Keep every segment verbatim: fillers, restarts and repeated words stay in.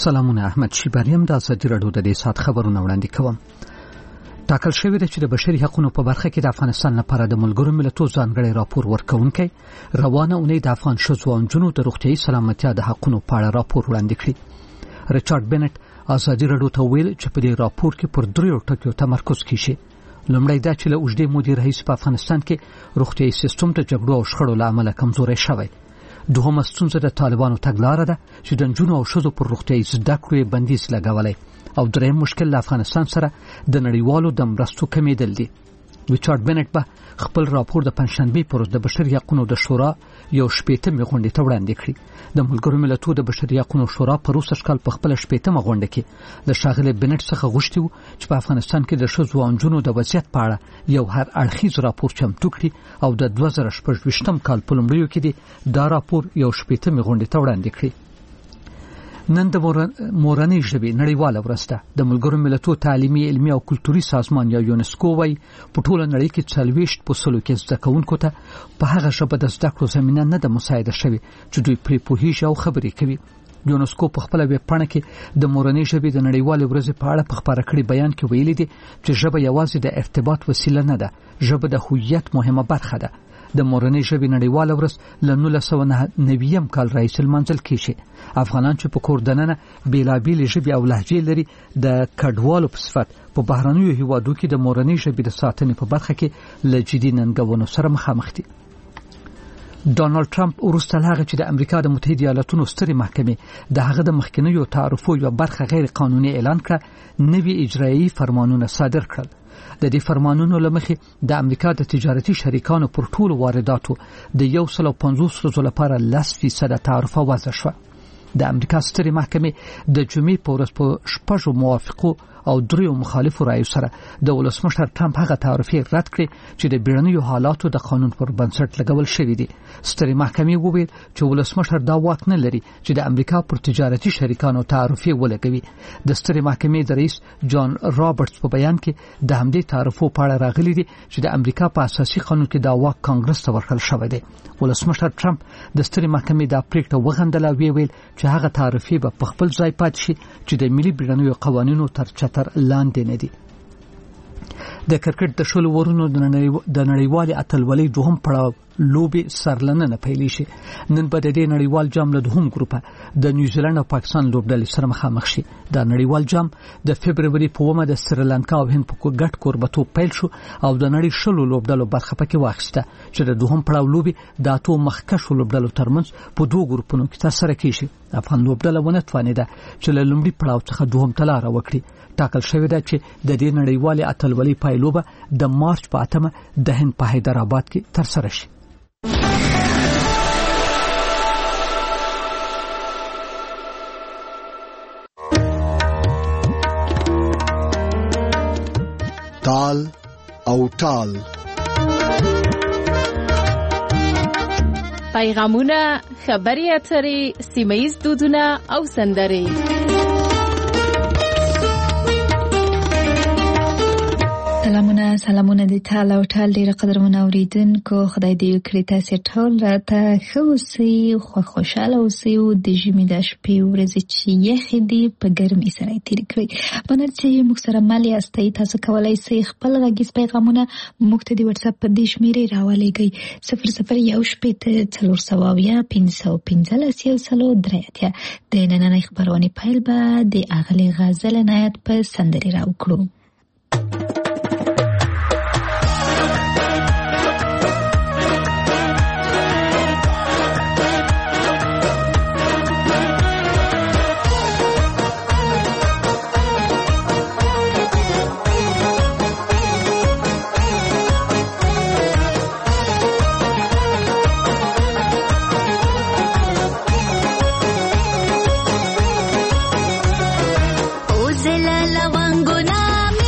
سلامونه، احمد شیباریم د ازادي راډیو د دې سات خبرونه وړاندې کوم. ټاکل شوی دی چې د بشري حقوقو په برخه کې د افغانستان لپاره د ملګرو ملتونو ځانګړی راپور ورکونکي روانه اونۍ د افغان ښځو او نجونو د روغتیايي سلامتیا د حقوقو په اړه راپور وړاندې کړی. ریچارډ بنټ ازادي راډیو ته ویل چې په دې راپور کې پر دریو ټکو تمرکز کیږي. لومړی دا چې له اوږدې مودې راهیسې په افغانستان کې روغتیايي سیستم د جګړو او شخړو له امله کمزوری شوی. دوهمه ستونزه د طالبانو تګلاره ده چې د نجونو او ښځو پر روغتیايي زده کړو بندیز لګولای، او دریم مشکل له افغانستان سره د نړیوالو د مرستو کمیدل دي. ریچارډ بنټ به خپل راپور د پنځشنبه پر ورځ د بشري حقوقو د شورا یو شپېتمې غونډې ته وړاندې کړی. د ملګرو ملتونو د بشري حقوقو شورا په روسي شکل په خپل شپېتمه غونډه کې د ښاغلي بنټ څخه غوښتي وو چې په افغانستان کې د ښځو او نجونو د وضعیت په اړه یو هر اړخیز راپور چمتو کړي، او د دوه زره شپږ کال په لومړیو کې دا راپور یو شپېتمې غونډې ته وړاندې کړی. نن د مورنۍ ژبې نړیواله ورځ ده. د ملګرو ملتونو تعلیمي، علمي او کلتوري سازمان یا یونسکو وايي په ټوله نړۍ کې څلوېښت په سلو کې زده کوونکو ته په هغه ژبه د زده کړو زمینه نه ده مساعده شوې چې دوی پرې پوهیږي او خبرې کوي. یونسکو په خپل ویب پاڼه کې د مورنۍ ژبې د نړیوالې ورځې په اړه په خبره کړي بیان کې ویلي دي چې ژبه یوازې د ارتباط وسیله نه ده، ژبه د هویت مهمه برخه ده. د مورنۍ ژبې نړیواله ورځ له نولس سوه نوي کال راهیسې لمانځل کیږي. افغانان چې په کور دننه بیلابېلې ژبې او لهجې لري د کډوالو په صفت په بهرنیو هیوادو کې د مورنۍ ژبې د ساتنې په برخه کې له جدي ننګونو سره مخامخ دي. ډونالد ټرمپ وروسته له هغه چې د امریکا د متحده ایالاتونو سترې محکمې د هغه د مخکنیو تعرفو یوه برخه غیر قانوني اعلان کړه، نوي اجرایي فرمانونه صادر کړل. د دې فرمانونو لمخې د امریکا د تجارتي شریکانو پر ټولو وارداتو د یو سل او پنځوس ورځو لپاره لس فیصده تعرفه وضع شوه. د امریکا سترې محکمې د جمعې په ورځ په شپږو موافقو او دریو مخالفو رایو سره د ولسمشر ټرمپ هغه تعرفې رد کړې چې د بیړنیو حالاتو د قانون پر بنسټ لګول شوې دي. سترې محکمې وویل چې ولسمشر دا واک نه لري چې د امریکا پر تجارتي شریکانو تعرفې ولګوي. د سترې محکمې د رئیس جان رابرټس په بیان کې د همدې تعرفو په اړه راغلي دي چې د امریکا په اساسي قانون کې دا واک کانګرس ته ورکړل شوی دی. ولسمشر ټرمپ د سترې محکمې دا پریکړه وغندله او ویل چې هغه تعرفې به په خپل ځای پاتې شي چې د ملي بیړنیو قوانینو تر چتر لاندې نه دي. د کرکټ د شلو ورونو د نړیوالې اتلولۍ دوهم پړاو لوبې سرلننه پیلې شي. نن به د دې نړیوال جام له دوهم ګروپه د نیوزیلند او پاکستان لوبډلې سره مخامخ شي. دا نړیوال جام د فبروري په اوومه د سریلانکا او هند په ګډ کوربتوب پیل شو او د نړۍ شلو لوبډلو برخه پکې واخیسته چې د دوهم پړاو لوبې د اتو مخکښو لوبډلو ترمنځ په دوه ګروپونو کې ترسره کیږي. افغان لوبډله ونه توانېده چې له لومړي پړاو څخه دوهم ته لاره وکړي. ټاکل شوی دی چې د دې نړیوالې اتلولۍ پایلوبه د مارچ په اتمه د هند په حیدرآباد کې ترسره شي. تال او ټال پیغامونه، خبري اترې، سیمه‌ییز دودونه او سندرې. سلامونه سلامونه د ټال او ټال ډېر قدرمن اوریدونکو، خدای دې وکړي تاسو ټول راته ښه اوسئ، خو خوشاله اوسئ او د ژمي د شپې ورځې چې یخې دي په ګرمۍ سره تېرې کړئ. بنر چې موږ سره مل یاستئ، تاسو کولی شئ خپل غږیز پیغامونه موږ ته د وټساپ په دې شمېرې راولېږئ: صفر صفر یو شپېته څلور سوه اویا پنځه سوه پنځلس یو سلو درې اتیا. د نننۍ خپرونې پیل به د اغلې غزل عنایت په سندرې راوکړو. لونگنا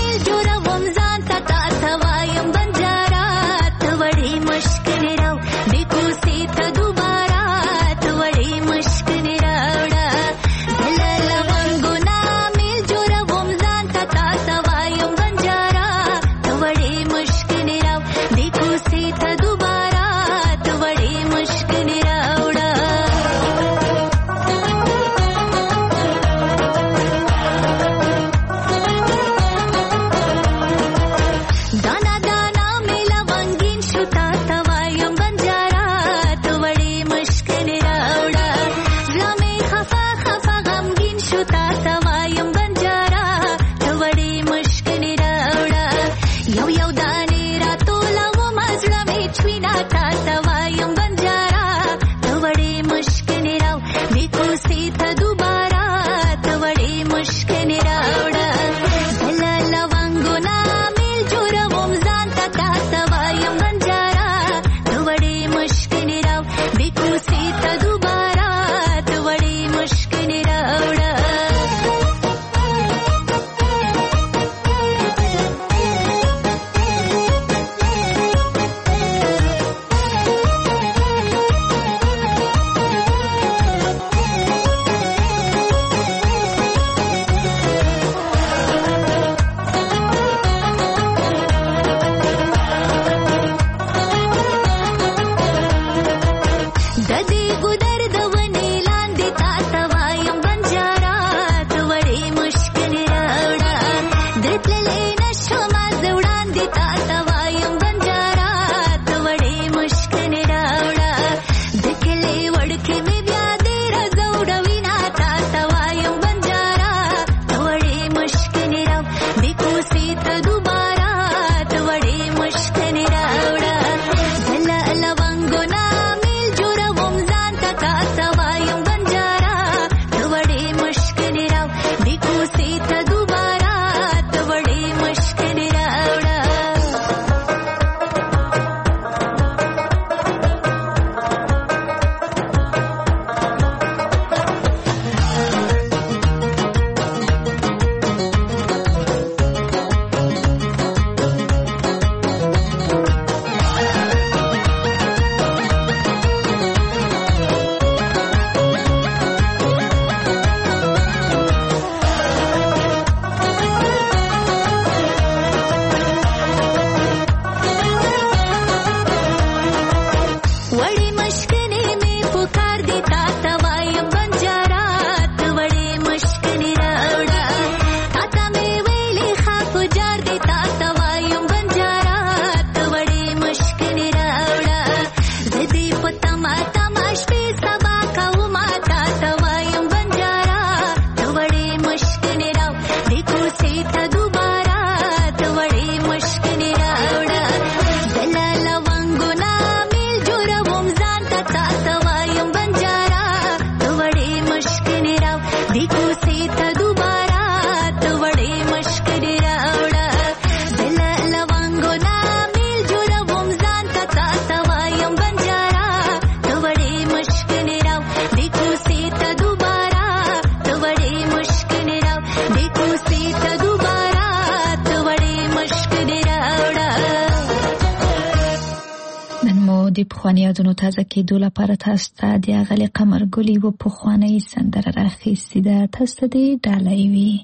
د پخواني یادونو تازه کېدو لپاره تاسو ته د اغلې قمر ګل یوه پخوانۍ سندره راخیستې ده. تاسو ته دې ډالۍ وي.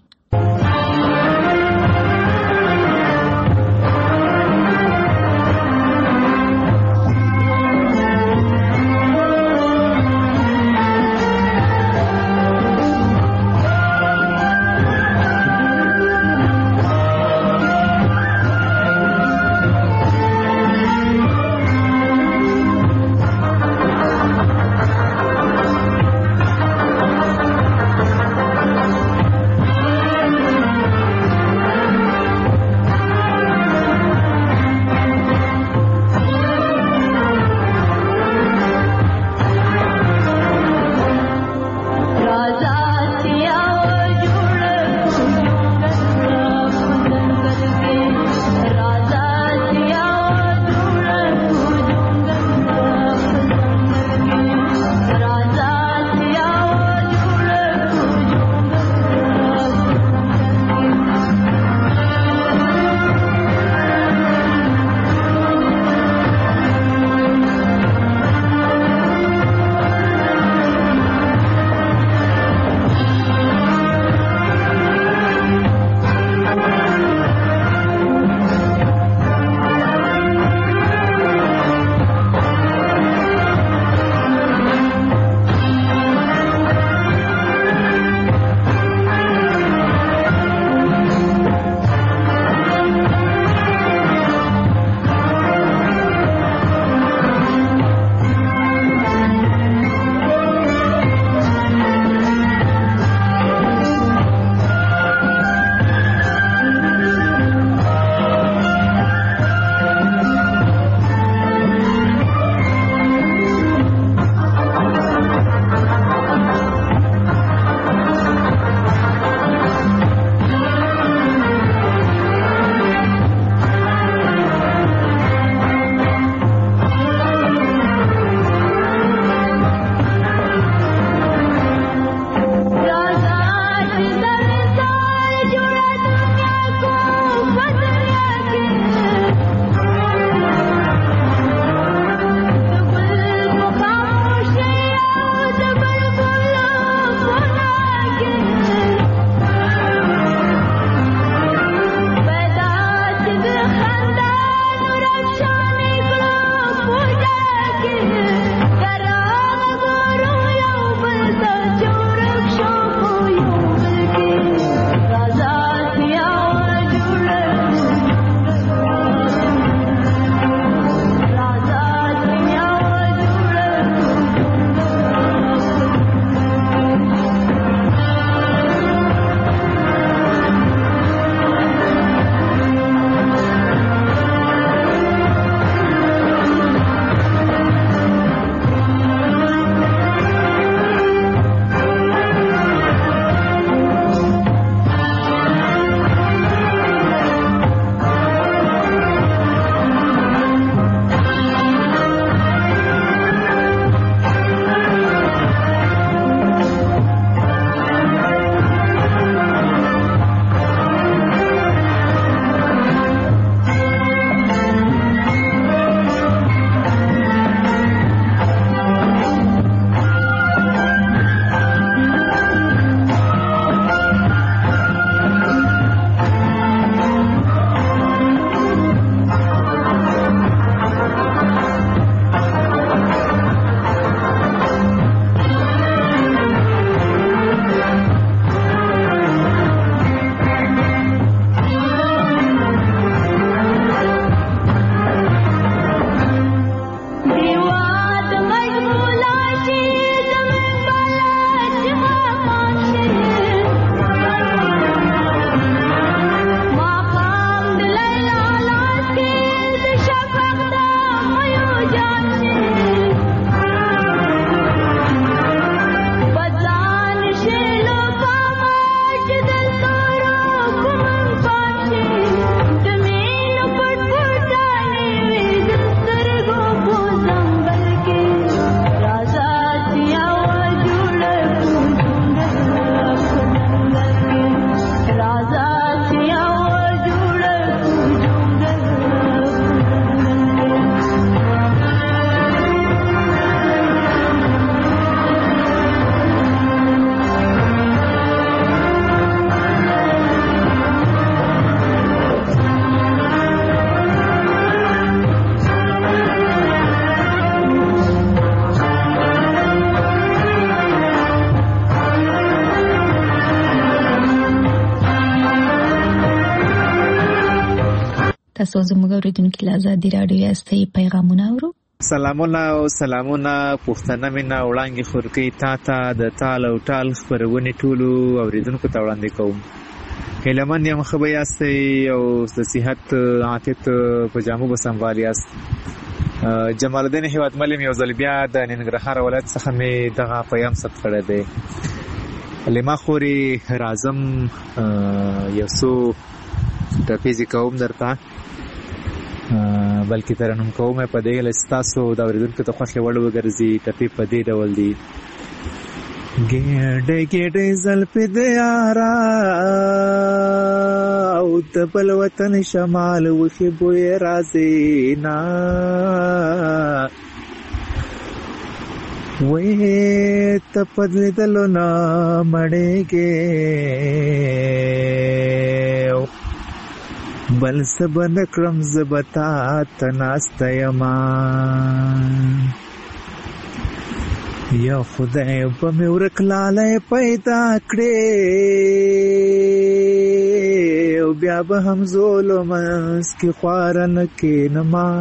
تاسو زموږ اوریدونکو له ازادي رادیو یاستئ پیغامونه اورو. سلامونه او سلامونه پښتنه مینا وړاندې خورکی تا ته د تال او ټال خبرونه ټولو اوریدونکو ته وړاندې کوم. هیلمن یم خو به یاستئ او د صحت عافیت په جامو به سموال یاست. جمال الدین هیوادمل یو ځل بیا د ننګرهار ولایت څخه مې دغه پیغام ثبت کړی دی. لما خوري راځم یو څو ټپیزې کوم درته بلکې ترنم کوم په دې هیله ستاسو د اورېدونکو ته خوښې وړ وګرځي. ټپې په دې ډول دي: ګېډې ګېډې زلفې د یاره او د بل وطن شمال وښې بوی راځي نه وې ته په لیدلو نه مړېږې بل څه به نه کړم زه به تا ته ناسته یمه یا خدای به مې ورک لالی پیدا کړې او بیا به هم زولو منځ کې خواره نه کښېنما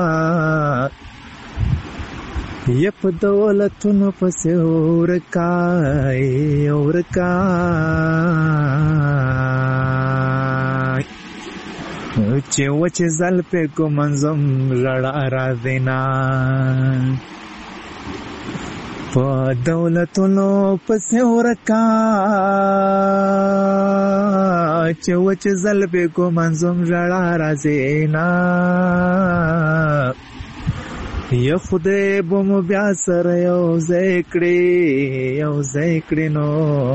یا په دولتونو پسې ورکای ورکای چې وچې زلفې کو منظم ژړا راځي نه په دولتونو پسې ورکای چې وچې زلفې کو منظم ژړا راځي نه یا خدای به مو بیا سره یو ځای کړي یو ځای کړي نو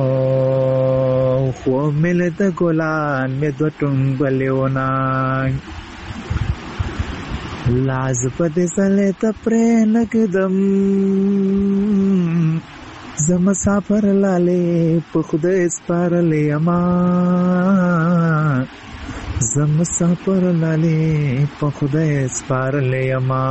خو مې له د ګلان مې دوه ټومبلې ونه لاز په دې سلې ته پرې نه کېدم زه مسافر لالې په خدای سپارلې یمه زه مسافر لالې په خدای سپارلې یمه.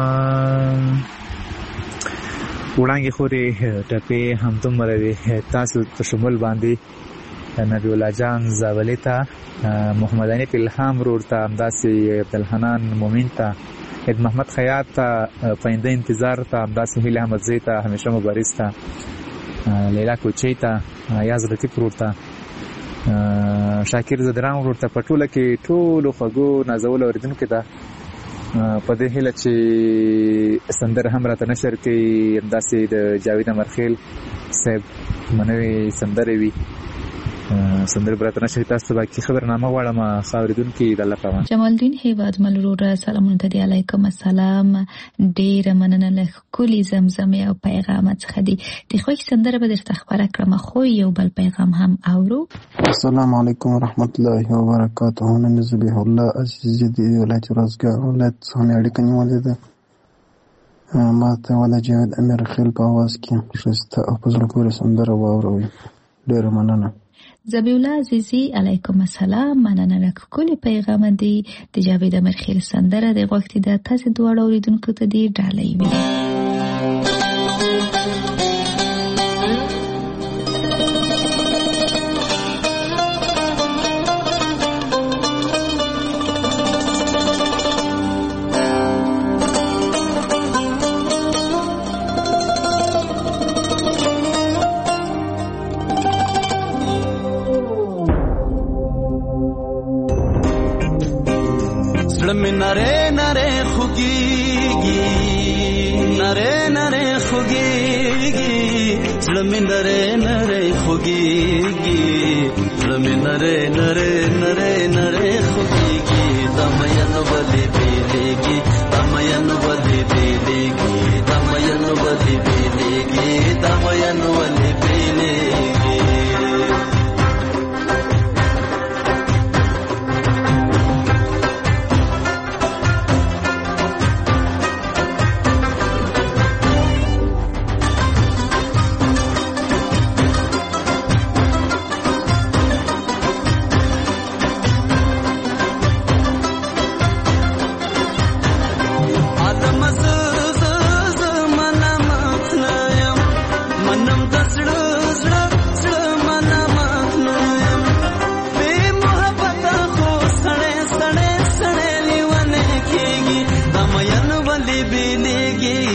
وړانګې خورې ټپې همدومره وې تاسو په شمول باندې نبی الله جان زاولې ته محمد حنیف الهام ورور ته همداسې عبدالحنان مومن ته عید محمد خیاط ته پاینده انتظار ته همداسې هیله احمدزی ته همیشه مبارز ته لیلا کوچی ته یاز لطیف ورور ته شاکر زدران ورور ته په ټوله کې ټولو خوږو نازولو اورېدونکو ته په دې هیله چې سندره هم راته نشر کوي همداسې د جاوید امرخیل صاحب منوي سندرې وي سندر براتنا شي تاسو باقي خبرنامه غواړم خاوریدونکو د الله پامان. جمال الدین هیواد ملرور سلامونه ته علیکم السلام. ډیر مننه له کلی زمزمه او پیغام څخه دي د خوښ سندره به درته خبره کړم خو یو بل پیغام هم اورو. السلام علیکم ورحمت الله وبرکاته. نن زبیح الله عزیز دی ولایت رازګا ولایت څخه اړیکه نیولې ده ما ته ولا جاوید امیر خیل په आवाज کې شسته او په زړه پورې سندره واوروي. ډیر مننه. زبیح الله عزیزی علیکم السلام. مننه له کلی پیغام دی د جاوید امیر خیل سندره د وخت د تاسو دواړو اوریدونکو ته دی ډالۍ وي. نره نره خوگیگی نره نره خوگیگی زلمی نره نره خوگیگی زلمی نره نره نره نره خوگیگی دمین ولی بیلیگی دمین ولی بیلیگی دمین ولی بیلیگی دمین ولی بیلیگی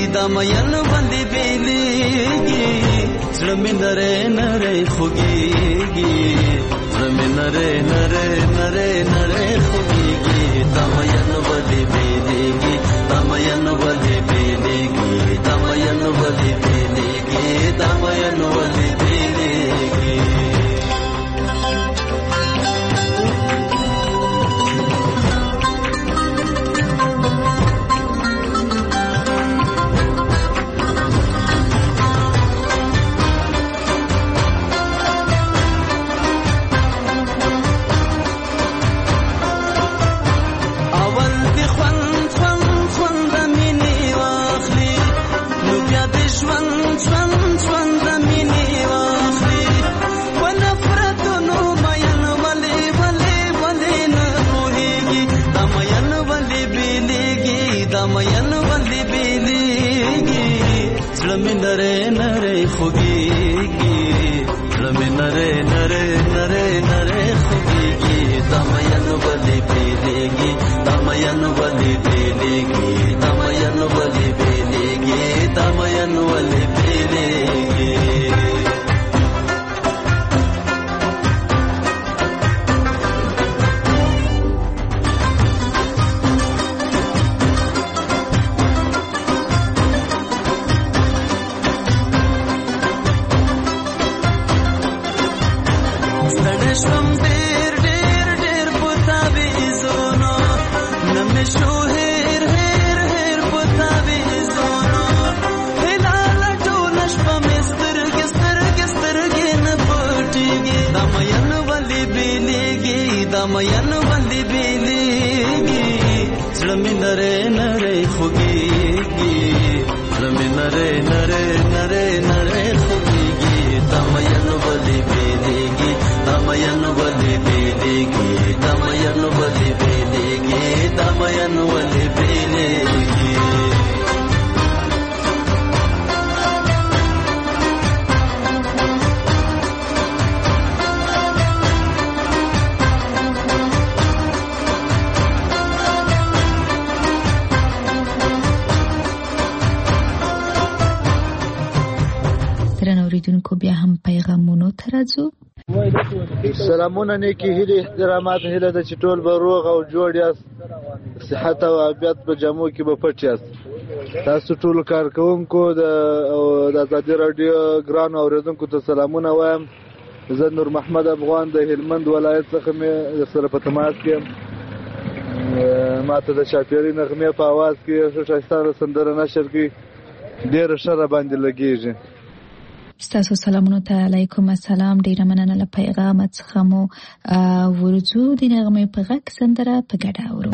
دمین ولی بیلیگی زلمی نره نره خوگیگی زلمی نره نره نره نره خوگیگی دمین ولی بیلیگی دمین ولی بیلیگی دمین ولی بیلیگی دمین ولی بیلیگی नरे नरे खुगीगी रमे नरे नरे नरे नरे खुगीगी दमयन वली बेलेगी दमयन वली बेलेगी दमयन वली बेलेगी दमयन वली बेलेगी दमयन वली बेलेगी ज़लमी नरे नरे खुगीगी ज़लमी नरे नरे नरे नरे खुगीगी दमयन वली बेलेगी दमयन वली बेलेगी दमयन वली बेलेगी दमयन वली बेलेगी اوریدونکو بیا هم پیغامونو ته راځو. سلامونه نیکی هیلې احترامات هیله ده چې ټول به روغ او جوړ یاست صحت او عافیت په جامو کې به پټ یاست. تاسو ټول کارکوونکو د د ازادي رادیو ګران اوریدونکو ته سلامونه وایم. زه نور محمد افغان د هلمند ولایت څخه مې سره په تماس کې ماته د شاپیري نغمې په आवाज کې ښه ښایسته سندره نشر کړي ډېره ښه را باندې لګېږي. ستاسو سلامونو ته علیکم السلام. ډیره مننه له پیغام څخه مو ورځو د نغمې په غږ سندره په ګډه اورو.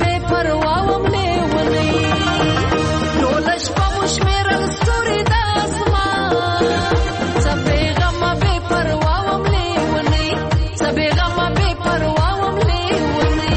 بے پروا وم لیونی ټولش په مشمیر ستوري د اسمان سبه غم بے پروا وم لیونی سبه غم بے پروا وم لیونی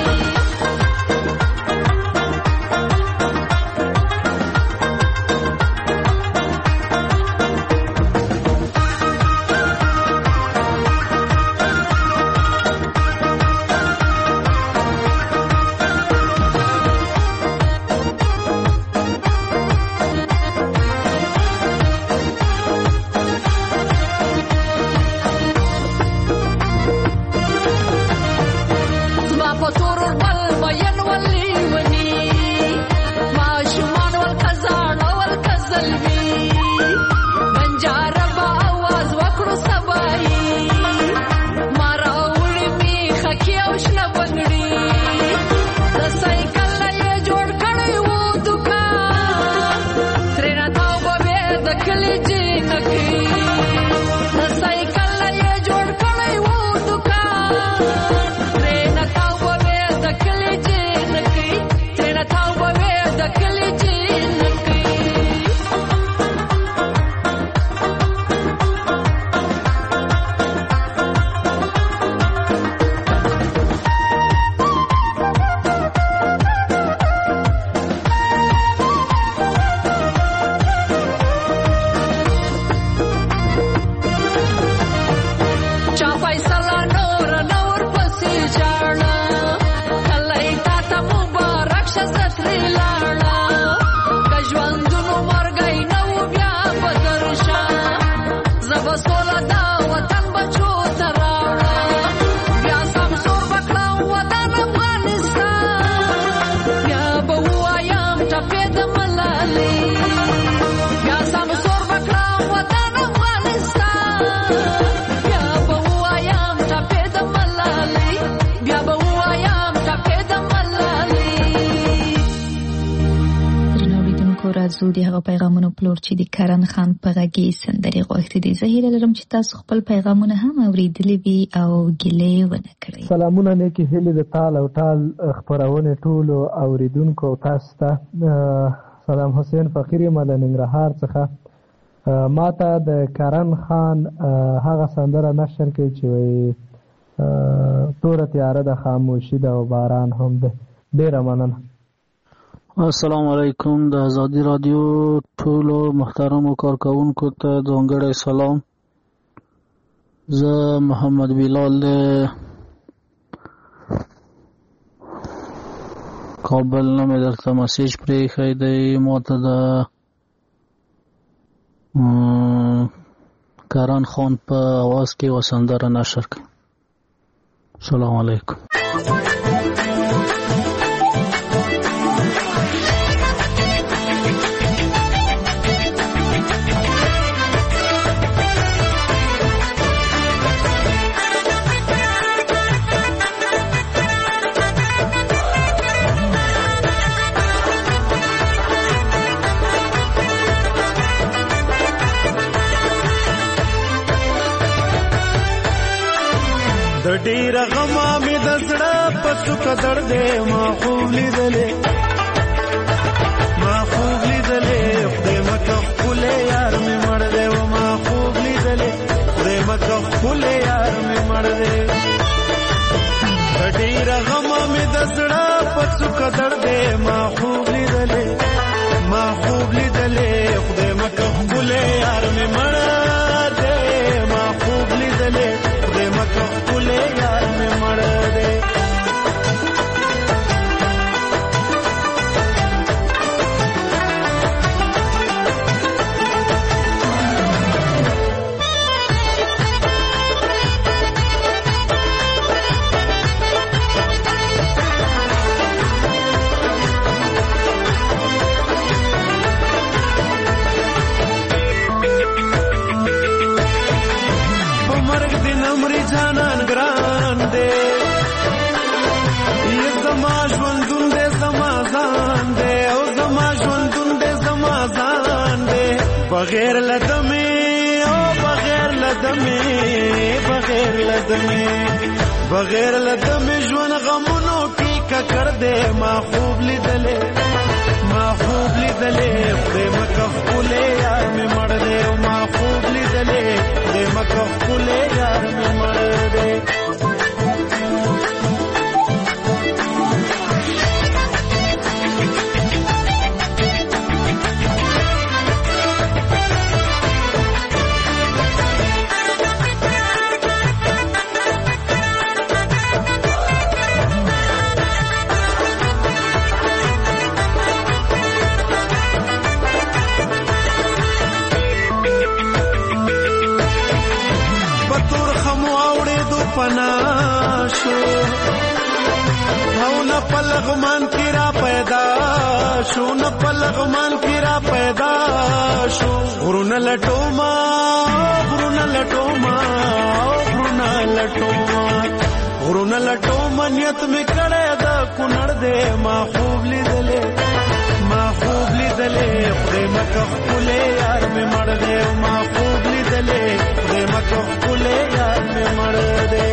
زو د هغه پیغامونو پلور چې د کرن خان په غږی سندري غوښتي دي. زه هیله لرم چې تاسو خپل پیغامونه هم اوریدلي وي او ګیلې ونه کړئ. سلامونه نیکی هیلې د تال او تال خبرونه ټولو اوریدونکو تاسو ته. سلام حسین فقیری مله ننګرهار څخه. ماته د کرن خان هغه سندره نشر کوي چې وایي تور تیاره د خاموشي د باران هم ده. ډیره مننه. السلام علیکم. د ازادي رادیو ټولو محترمو کارکونکو ته ځانګړی سلام. زه محمد بلال د کابل نه مې درته مسیج پرېښی دی. ماته د کرن خان په اواز کې یوه سندره نشر کړه. السلام علیکم. د ډیر غما مې د زړه په څوکه دردې ما خوب لیدلې ما خوب لیدلې خدای مکه خپلې یار مې مړ دی و ما خوب لیدلې خدای مکه خپلې یار مې مړ دی. د ډیر غما مې د زړه په څوکه دردې ما خوب لیدلې ما خوب لیدلې خدای مکه خپلې یار مې مړ دی ما خوب لیدلې خدای مکه خپلې یار مې مړ دی. جانان ګران دے یہ زما ژوندون دے زما ځان دے او زما ژوندون دے زما ځان دے بغیر لدمه او بغیر لدمه بغیر لدمه بغیر لدمه ژوند غمونو کې ککړ دې ما خوب لیدلې ما خوب لیدلې خدای مکه خپلې یار مې مړ دې ما خوب لیدلې خدای مکه خپلې یار مې مړ دې پناشو او نه پلغمان کی را پیدا شو نه پلغمان کی را پیدا شو غرون لټوما غرون لټوما غرون لټوما غرون لټوما نیت می کړه دا کونړ دې ما خوب لیدلې ما خوب لیدلې خدای مکه خپلې یار می مړ دې ما خوب لیدلې خدای مکه خپلې یار می مړ دې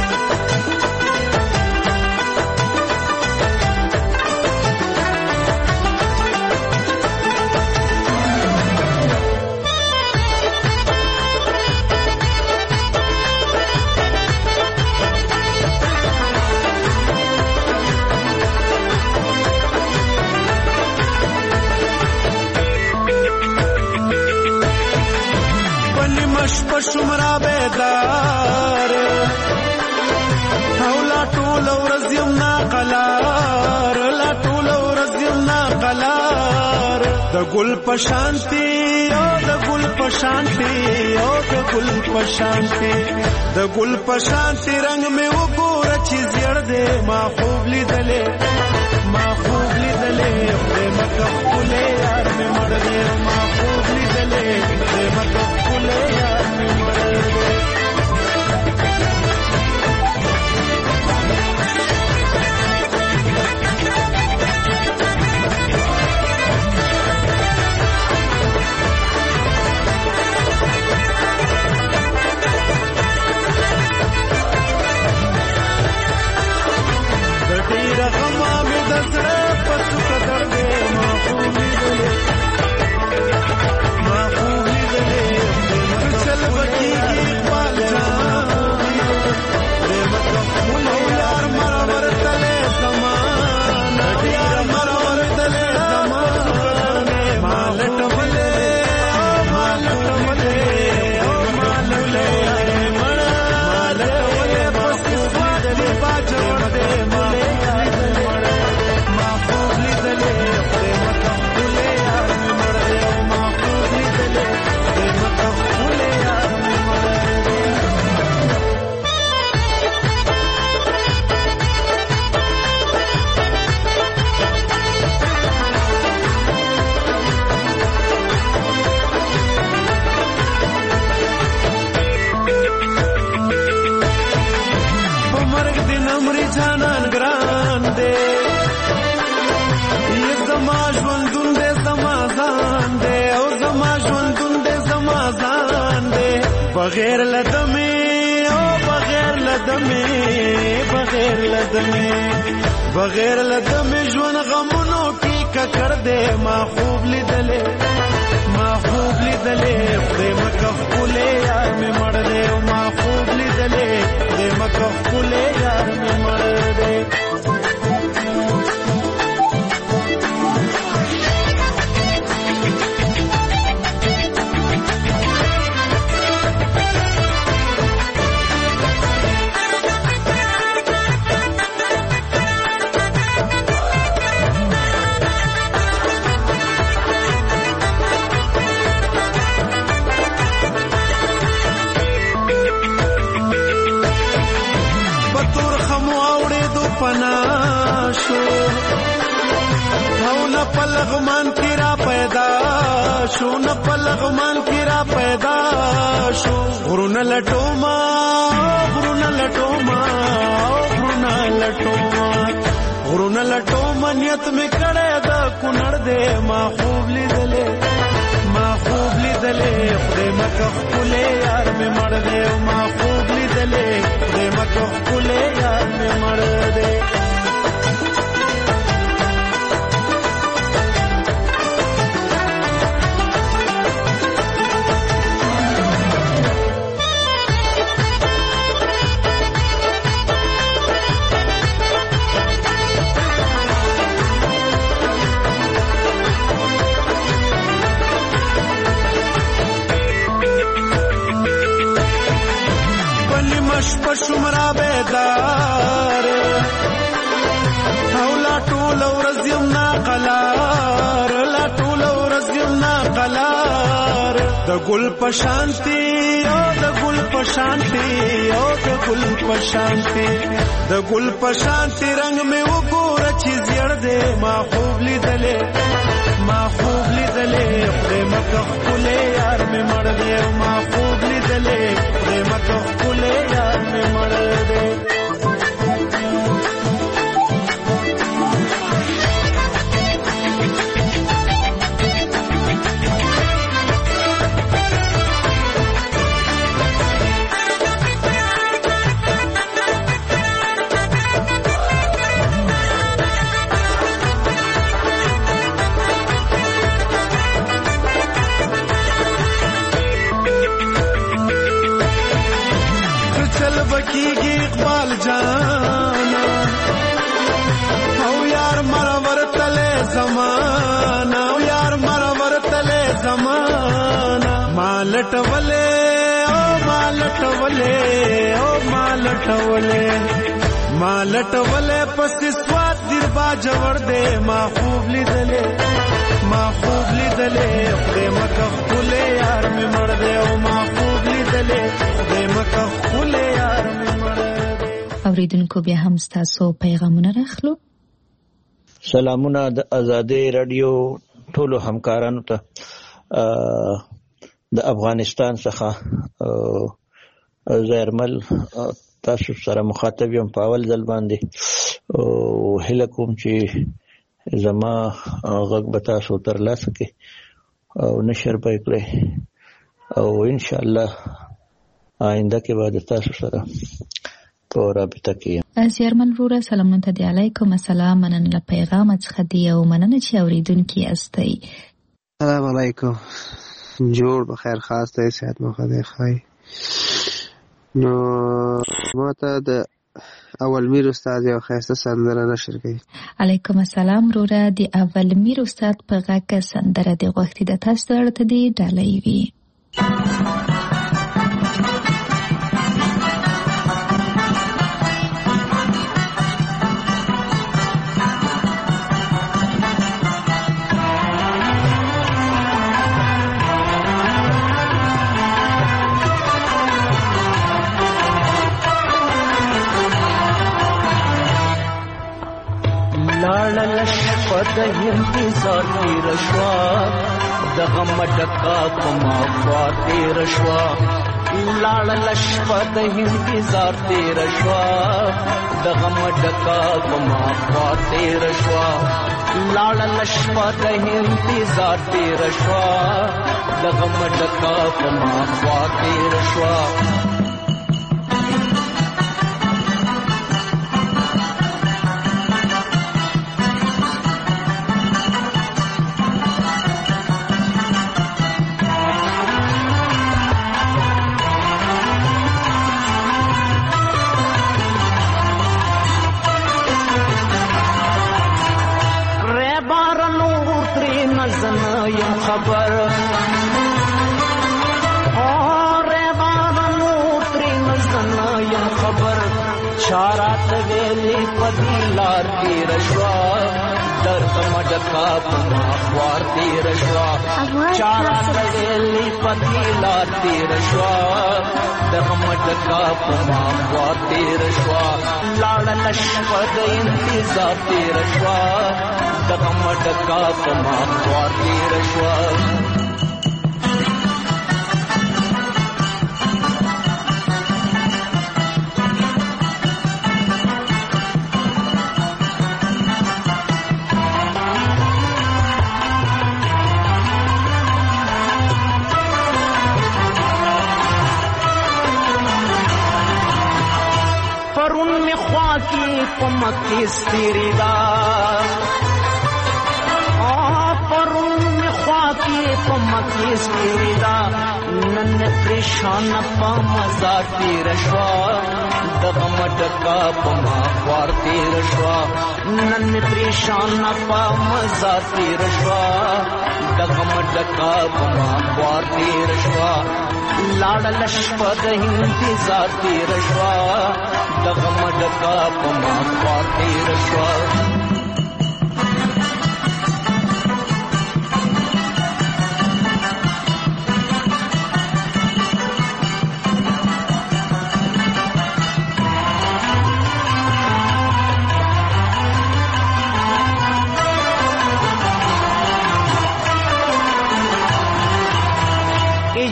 شمرا بیدار او لا ټول ورځ یم نا قلار لا ټول ورځ یم نا قلار د ګل پشانتی او د ګل پشانتی او د ګل پشانتی د ګل پشانتی رنگ می وګور چې زیړ دې ما خوب لیدلې ما خوب لیدلې خدای مکه خپلې یار می مړ دې ما خوب لیدلې خدای مکه خپلې یار می مړ دې بغیر لدمه او بغیر لدمه بغیر لدمه بغیر لدمه ژوند غمونو کې ککړ دې ما خوب لیدلې ما خوب لیدلې خدای مکه خپلې یار مې مړ دې ما خوب لیدلې خدای مکه خپلې یار مې مړ دې پناشو او نه پلغمان کی را پیدا شو نه پلغمان کی را پیدا شو غرون لټوما غرون لټوما غرون لټوما غرون لټوما نیت می کړه دا کونړ دې ما خوب لیدلې ما خوب لیدلې خدای مکه خپلې یار می مړ دې ما خوب لیدلې خدای مکه خپلې یار می مړ دې قلار لا ټول ورځ ګلنا قلار د ګل پشانتی او د ګل پشانتی او د ګل پشانتی د ګل پشانتی رنگ می وګور چې زیړ دې ما خوب لیدلې ما خوب لیدلې خدای مکه خپلې یار می مړ دې ما خوب لیدلې خدای مکه خپلې یار می مړ دې بکیږي اقبال جانا او یار مرور تله زمانہ او یار مرور تله زمانہ مالټ ولې او مالټ ولې او مالټ ولې مالټ ولې پس سواد دیر با جوړ دې ما خوب لیدلې ما خوب لیدلې خدای مکه خپلې یار می مړ دې او ما خوب لیدلې خدای مکه خپلې یار می مړ دې. اوریدونکو بیا هم تاسو پیغامونه راخلو. سلامونه د آزادۍ رادیو ټولو همکارانو ته د افغانستان څخه زیرمل تاسو سره مخاطب یم په اول ځل باندې او هیله کوم چې زما غږ به تاسو ترلاسه کړي او نشر به کړئ او ان شاء الله آینده کې به تاسو سره په رابطه کې زیرمل وروره سلامونه ته علیکم السلام مننه پیغام څخه دی او مننه چې اوریدونکي استئ. سلام علیکم جوړ بخیر خاص ته صحت مو خدای خای. نو ماته د اول میر استاد یو خاصه سندره نشر کړي. علیکم السلام وروره د اول میر استاد په غږ سندره د غوښتي د تاسو درته دی ډالۍ وی. د انتظار تیر شوا د غم ډکا په ما خوا تیر شوا لاړ لشپ د انتظار تیر شوا د غم ډکا په ما خوا تیر شوا لاړ لشپ د انتظار تیر شوا د غم ډکا په ما خوا تیر شوا خبر اور بارنو ترین زنا یا خبر چارات ویلی پدی لار کی رشوا درد مڈکا پما خوار دی رشوا چارات ویلی پدی لار کی رشوا درد مڈکا پما خوار دی رشوا لاڑ لشپد انتظار دی رشوا دغم ډکا په ما خوار تیر شوا پرون می خوا کی په مکی ستیری دا پمکی سپیدا نن پریشان پا مزار تیر شوا دغم ڈکا پما خوار تیر شوا نن پریشان پا مزار تیر شوا دغم ڈکا پما خوار تیر شوا لاڑ لشپد انتظار تیر شوا دغم ڈکا پما خوار تیر شوا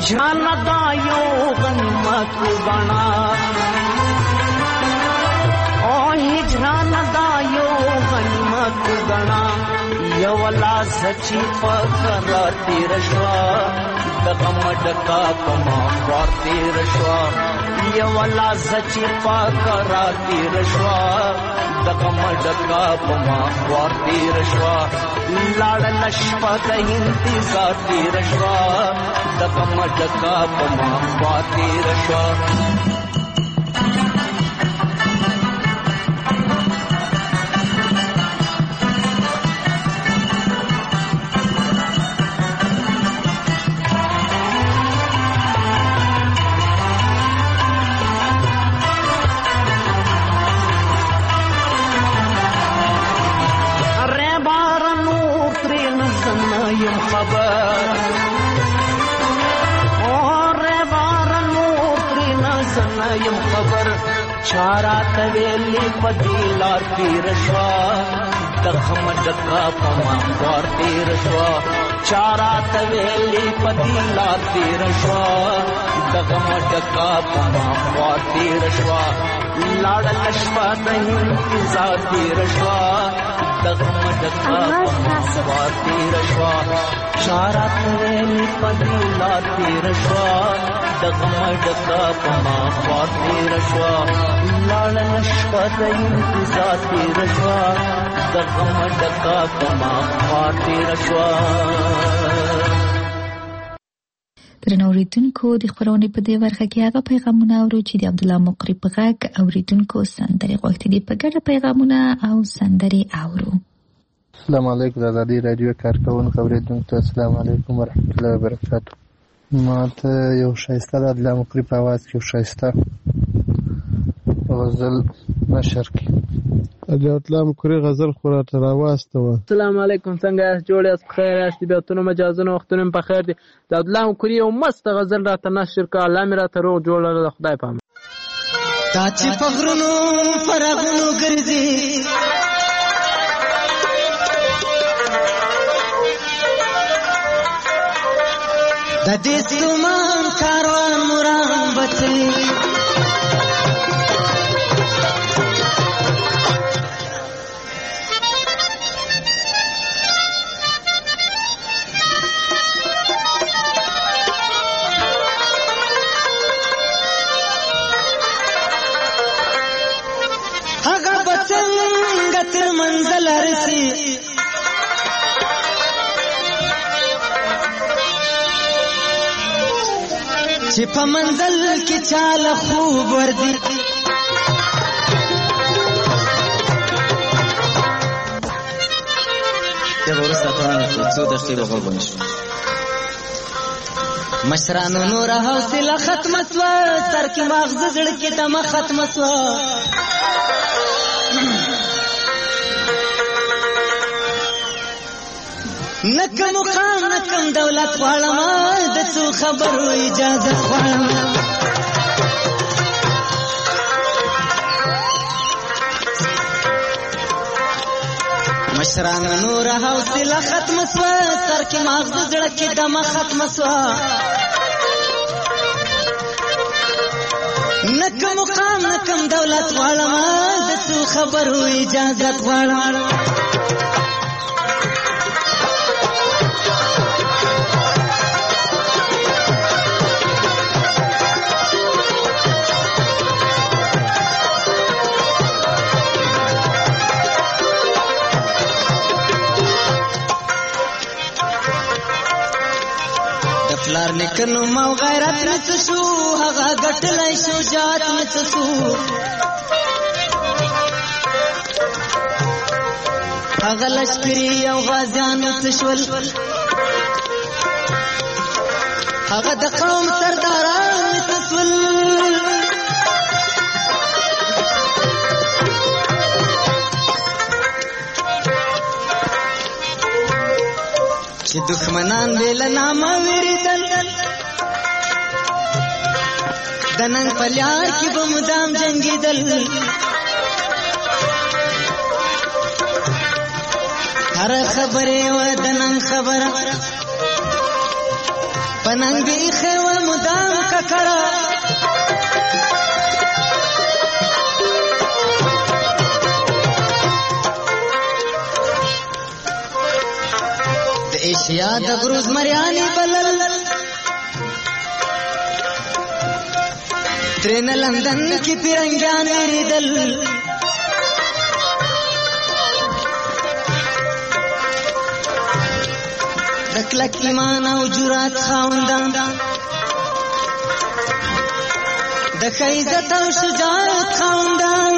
هجران دا یو غنیمت وګڼه او هجران دا یو غنیمت وګڼه یو لاس چې په قرار تیر شوه د غم ډکه په ما خوار تیر شوه یو لاس چې په قرار تیر شوه د غم ډکه په ما خوار تیر شوه لاړله شپه د انتظار تیر شوه د غم ډکه په ما خوار تیر شوه چارا تویلی پدی لار تیر شوا دغم ڈکا پما خوار تیر شوا چارا تویلی پدی لار تیر شوا دغم ڈکا پما خوار تیر شوا لاڑ لشوا دہی انتظار تیر شوا دغم ڈکا پما خوار تیر شوا چارا تویلی پدی لار تیر شوا دغم ڈکا پما خوار تیر شوا لاړ شپه د انتظار تیر شوه د غم ډکه پما خوار تیر شوه. درنو اوریدونکو د خپرونې په دې برخه کې هغه پیغامونه اورو چې د عبدالله مقری په غږ اوریدونکو سندرې غوښتي دي. په ګډه پیغامونه او سندرې اورو. السلام علیکم د ازادي رادیو کارکونکو اوریدونکو ته السلام علیکم ورحمت الله وبرکاتہ. ما ته یو ښایسته د عبدالله مقری په اواز کې یو ښایسته غزل نشر کی عبدالله مقری غزل خو راته راواستوه. السلام علیکم، څنګه یاست؟ جوړ یاست؟ بخیر یاست؟ بیتونه مجازونه وختونه په خیر دي. د عبدالله مقری یو مست غزل راته نشر کړه، الله مې راته روغ جوړ لري، خدای پامه. تا چې په غرونو فرغونو ګرځي د دې ستومان کاروان مرام بچي تر منزل رسی چې په منزل کې چاله خوب وردی دغه ورسته پرانه څو دقیقې به غوږ ونیسو. مشرانو نور حوصله ختمه سوه، سر کې ماغزه زړه کې دمه ختمه سوه. نکم مقام نکم دولت غواړم، د څو خبرو اجازه غواړم. مشران نور حوصله ختمه سوه، سر کې ماغزه زړه کې دمه ختمه سوه. نکم مقام نکم دولت غواړم، د څو خبرو اجازه غواړم. پلار لیکنو مو غیرت نڅ شو، هغه ګټلای شجاعت نڅ شو. هغه لشکري او غازیان نڅ شول، هغه د قوم سرداران نڅ شول. چې دښمنان ویل نامه ویریدل، د نن په لار کې به مدام جنګېدل. هر خبرې وه د نن خبره، پننګ بیخه و مدام ککړه د ایشیا د بروز مریانی بلل ترین لندن کی پیرنګیان ریدل د کلک ایمان او جرأت خاوندان د ښه عزت او شجاعت خاوندان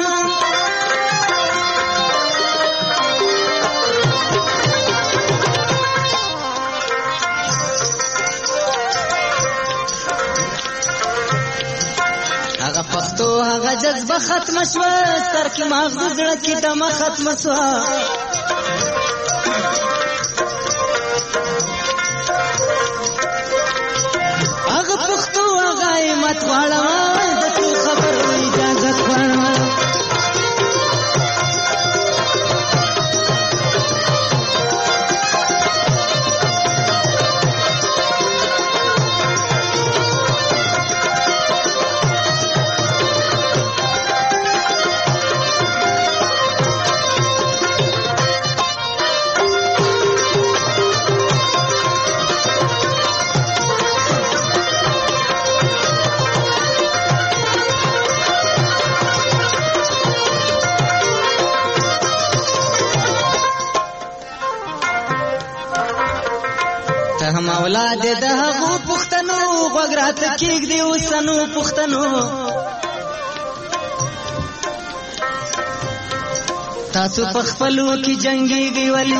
هغه پښتو هغه جذبه ختم شوه سر کې مغز زړه کې دمه ختم شوه هغه پښتو هغه ایمت واړه د څو خبرو اجازه غواړم اولاد د هغو پښتنو غوږرات کېږدي اوسنو پښتنو تاسو په خپلو کې جنګېږئ ولې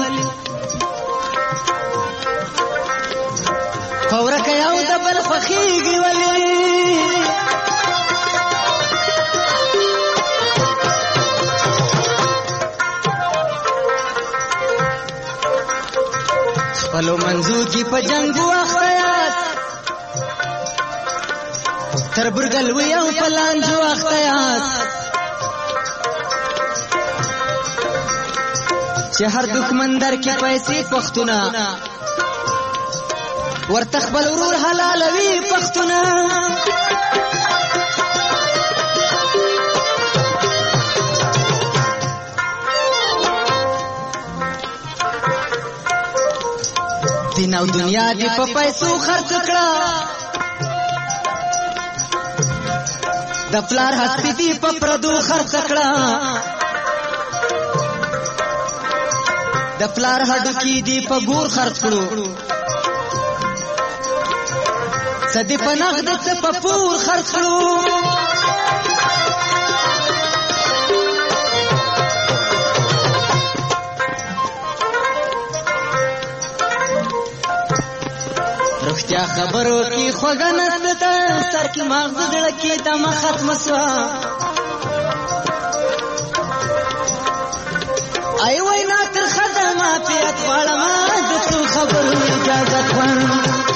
په ورکه یو د بل خوښېږئ ولې خپلو منځو کې په جنګ واخته یاست تر برګلوي او په لانجو واخته یاست چې هر دښمن در کې پیسې پښتونه ورته خپل ورور حلالوي پښتونه دین او دنیا دی په پیسو خرڅ کړه د پلار هستی دی په پردو خرڅ کړه د پلار هډو کې دی په ګور خرڅ کړو سدي په نغد څه په پور خرڅ کړو رښتیا خبرو کې خوږه نسته سر کې مغز زړه کې دمه ختمه سوه ای وینا ترخه ده معافیت غواړم د څو خبرو اجازت غواړم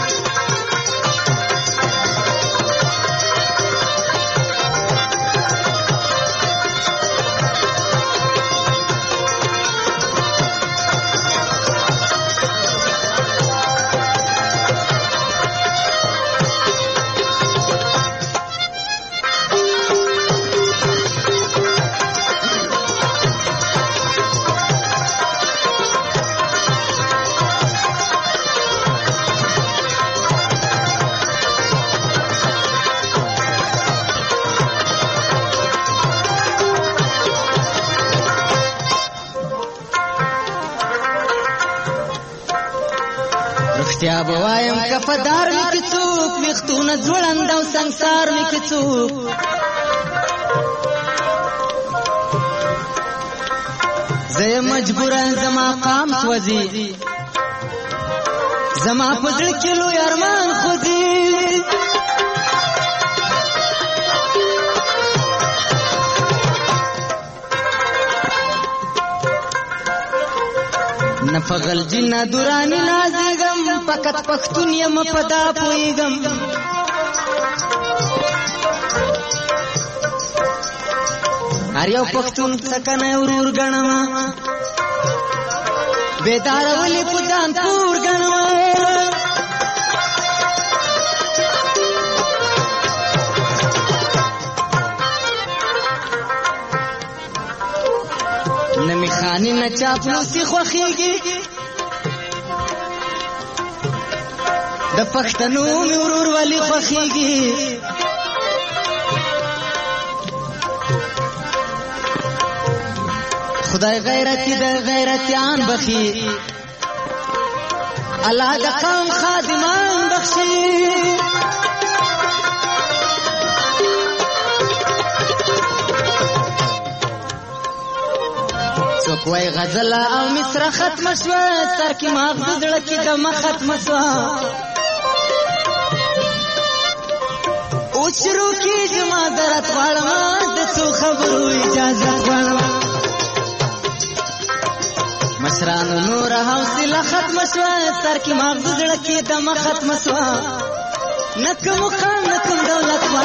رښتیا به وایم کفدار مې که څوک ویښتونه ځوړند او سنګسار مې که څوک زه یې مجبوره زما قام سوځي زما په زړه کې لوی ارمان خوځي نه په غلجي نه دوراني نازېږم فقط پښتون یم په دا پوهېږم هر یو پښتون څکنی ورور ګڼم بیداره ولې په ځان پور ګڼم خاني نه چاپلوسي خوښيږي د پښتنو مې ورور ولي خوښيږي خدای غیرتی د غیرتیان بخي الله د قوم خادمان بخشي څوک وای غزل او مصر ختم شوه سر کې مغز زړه کې دم ختم شوه اوس شروع کیږي ما درت غواړم د څو خبرو اجازه غواړم مشرانو نور حوصله ختم شوه سر کې مغز زړه کې دم ختم شوه نه کوم مقام نه کوم دولت وه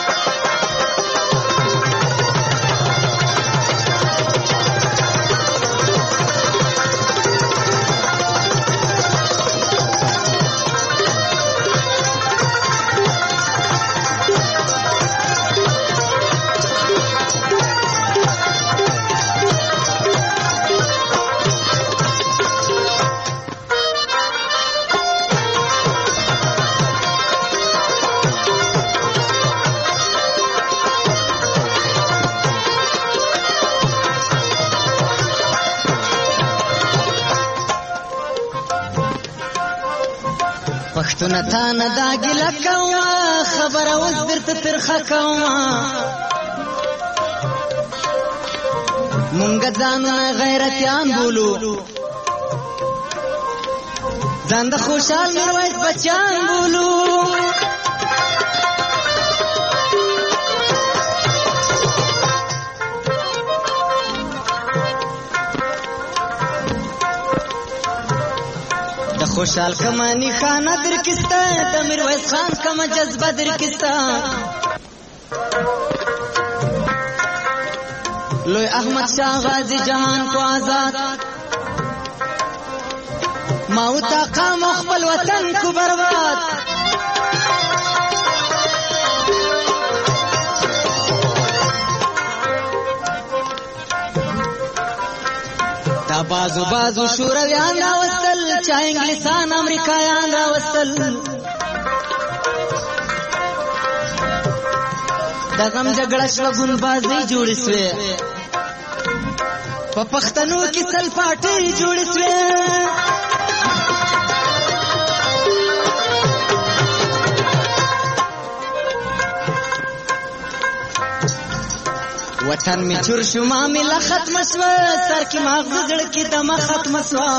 پښتون ته نه دا ګیله کومه خبره اوس درته ترخه کومه مونږ ځانونه غیرتیان بولو ځان د خوشحال میرویس بچیان بولو خوشحال کمانی خانه در کستا د میرویس خان کما جذبه در کستا لوی احمد شاه غازی جهان کو آزاد ماوتا قام خپل وطن کو برباد دا بازو بازو شورویان راوستل چا انګلیسان امریکایان راوستل دا غم جګړه شوګون بازي جوړې سوې په پښتنو کې سل پاټې جوړې سوې وطن می چور شو معامله ختم شوه سر کې مغز زړه کې دمه ختم شوه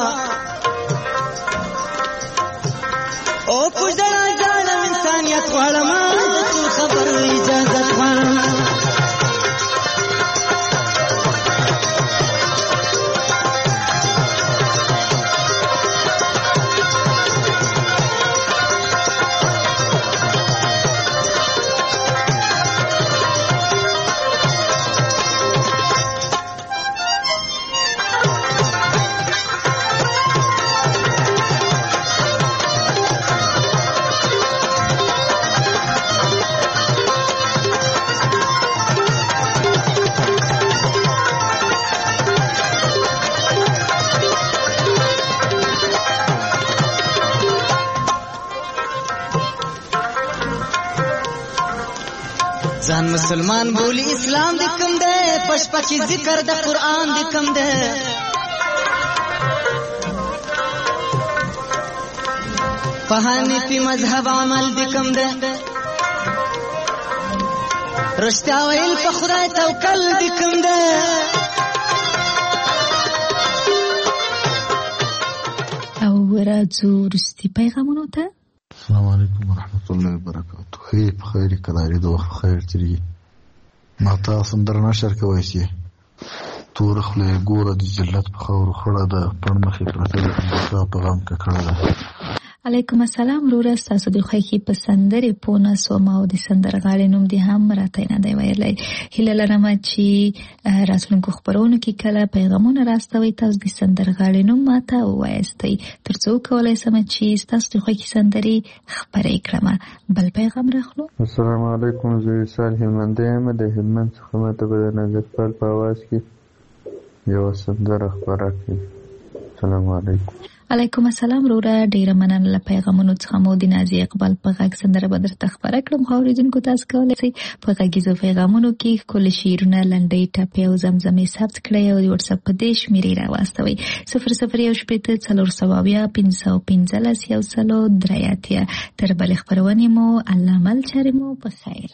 او پوجړه ځانم انسانیت غواړم د ټول خبرو اجازه غواړم ځان مسلمان بولی اسلام دې کوم دی پشپا کې ذکر د قرآن دې کوم دی په حنیفي مذهب عمل دې کوم دی رښتیا ویل په خدای توکل دې کوم دی او راځو وروستي پیغامونو ته السلام علیکم ورحمت الله وبرکاته خیر په خیر کلاري د وخت خیر تیری ما تاسو در نشر کوي چې تور خله ګوره د جلت په خور خړه ده پر مخې پرته د پیغام کړه ده علیکم السلام وروره تاسو د خوښي په سندره پونه سوما او د سندرغاړي نوم دي هم راته نه دی ویلای هله لرم چې راتلونکو خبرونو کې کله پیغامونه راستوي تاسو د سندرغاړي نوم ماته وایستئ ترڅو کولای سم چې تاسو د خوښي سندري خبرې کړم بل پیغام راخلو السلام علیکم زوی صالح منده م د هلمند څخه ماته په نظر په اواز کې یو سندره خپره کړي. السلام علیکم. علیکم السلام وروره، ډیره مننه له پیغامونو څخه مو د نازي اقبال په غږ سندره به درته خپره کړم. خو اورېدونکو تاسو کولی شئ په غږیزو پیغامونو کې ښکلي شعرونه، لنډۍ، ټپې او زمزمې ثبت کړئ او د وټساپ په دې شمېرې راواستوئ: صفر صفر یو شپېته څلور سوه اویا پنځه سوه پنځلس یو سلو درې اتیا. تر بلې خپرونې مو الله مل چارې مو په خیر.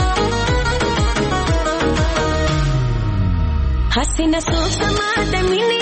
حسینه سوک سما د مینې